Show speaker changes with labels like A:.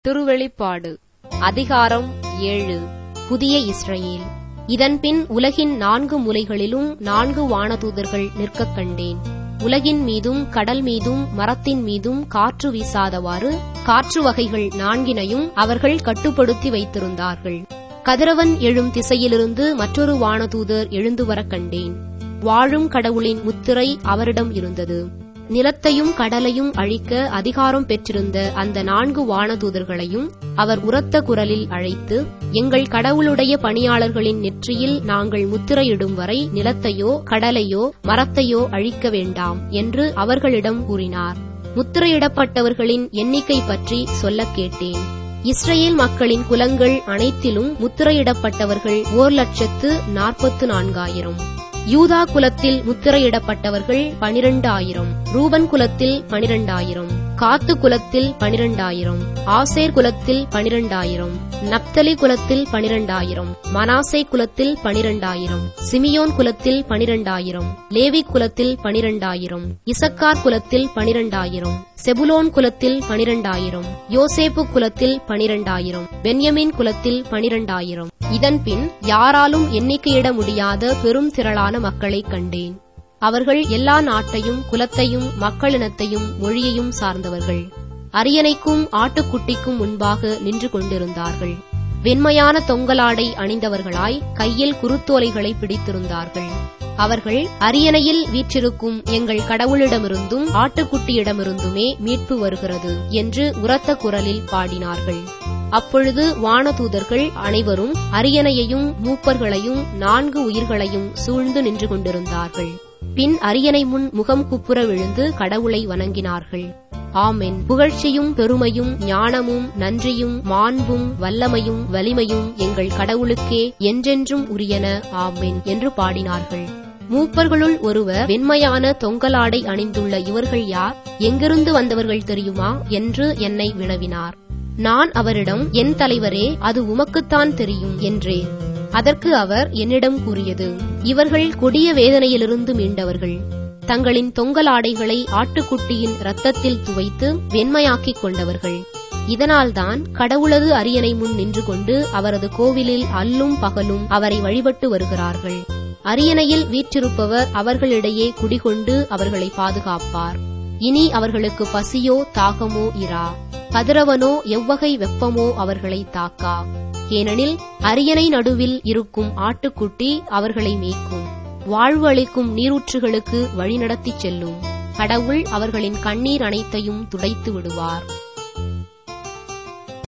A: திருவெளிப்பாடு அதிகாரம் 7. புதிய இஸ்ரயேல். இதன்பின் உலகின் 4 மூலைகளிலும் 4 வானதூதர்கள் நிற்கக் கண்டேன். உலகின் மீதும் கடல் மீதும் மரத்தின் மீதும் காற்று வீசாதவாறு காற்று வகைகள் 4னையும் அவர்கள் கட்டுப்படுத்தி வைத்திருந்தார்கள். கதிரவன் எழும் திசையிலிருந்து மற்றொரு வானதூதர் எழுந்து வரக் கண்டேன். வாழும் கடவுளின் முத்திரை அவரிடம் இருந்தது. நிலத்தையும் கடலையும் அழிக்க அதிகாரம் பெற்றிருந்த அந்த 4 வானதூதர்களையும் அவர் உரத்த குரலில் அழைத்து, எங்கள் கடவுளுடைய பணியாளர்களின் நெற்றியில் நாங்கள் முத்திரையிடும் வரை நிலத்தையோ கடலையோ மரத்தையோ அழிக்க வேண்டாம் என்று அவர்களிடம் கூறினார். முத்திரையிடப்பட்டவர்களின் எண்ணிக்கை பற்றி சொல்லக் கேட்டேன். இஸ்ரேல் மக்களின் குலங்கள் அனைத்திலும் முத்திரையிடப்பட்டவர்கள் 1,44,000. யூதா குலத்தில் முத்திரையிடப்பட்டவர்கள் 12,000. ரூபன் குலத்தில் 12,000. காத்து குலத்தில் 12,000. ஆசேர் குலத்தில் 12,000. நப்தலி குலத்தில் 12,000. மனாசே குலத்தில் 12,000. சிமியோன் குலத்தில் 12,000. லேவி குலத்தில் 12,000. இசக்கார் குலத்தில் 12,000. செபுலோன் குலத்தில் 12,000. யோசேப்பு குலத்தில் 12,000. பென்யமீன் குலத்தில் 12,000. இதன்பின் யாராலும் எண்ணிக்கையிட முடியாத பெரும் திரளான மக்களைக் கண்டேன். அவர்கள் எல்லா நாட்டையும் குலத்தையும் மக்களினத்தையும் மொழியையும் சார்ந்தவர்கள். அரியணைக்கும் ஆட்டுக்குட்டிக்கும் முன்பாக நின்று கொண்டிருந்தார்கள். வெண்மையான தொங்கலாடை அணிந்தவர்களாய் கையில் குருத்தோலைகளை பிடித்திருந்தார்கள். அவர்கள் அரியணையில் வீற்றிருக்கும் எங்கள் கடவுளிடமிருந்தும் ஆட்டுக்குட்டியிடமிருந்துமே மீட்பு வருகிறது என்று உரத்த குரலில் பாடினார்கள். அப்பொழுது வானதூதர்கள் அனைவரும் அரியணையையும் மூப்பர்களையும் 4 உயிர்களையும் சூழ்ந்து நின்று கொண்டிருந்தார்கள். பின் அரியணை முன் முகம் குப்புற விழுந்து கடவுளை வணங்கினார்கள். ஆமென். புகழ்ச்சியும் பெருமையும் ஞானமும் நன்றியும் மாண்பும் வல்லமையும் வலிமையும் எங்கள் கடவுளுக்கே என்றென்றும் உரியன. ஆமென் என்று பாடினார்கள். மூப்பர்களுள் ஒருவர், வெண்மையான தொங்கலாடை அணிந்துள்ள இவர்கள் யார்? எங்கிருந்து வந்தவர்கள் தெரியுமா என்று என்னை வினவினார். நான் அவரிடம், என் தலைவரே, அது உமக்குத்தான் தெரியும் என்றேன். அதற்கு அவர் என்னிடம் கூறியது, இவர்கள் கொடிய வேதனையிலிருந்து மீண்டவர்கள். தங்களின் தொங்கலாடைகளை ஆட்டுக்குட்டியின் இரத்தத்தில் துவைத்து வெண்மையாக்கிக் கொண்டவர்கள். இதனால்தான் கடவுளது அரியணை முன் நின்று கொண்டு அவரது கோவிலில் அல்லும் பகலும் அவரை வழிபட்டு வருகிறார்கள். அரியணையில் வீற்றிருப்பவர் அவர்களிடையே குடிகொண்டு அவர்களை பாதுகாப்பார். இனி அவர்களுக்கு பசியோ தாகமோ இரா. கதிரவனோ எவ்வகை வெப்பமோ அவர்களை தாக்கா. ஏனெனில் அரியணை நடுவில் இருக்கும் ஆட்டுக்குட்டி அவர்களை மேய்க்கும். வாழ்வு அளிக்கும் நீரூற்றுகளுக்கு வழிநடத்திச் செல்லும். கடவுள் அவர்களின் கண்ணீர் அனைத்தையும் துடைத்து விடுவார்.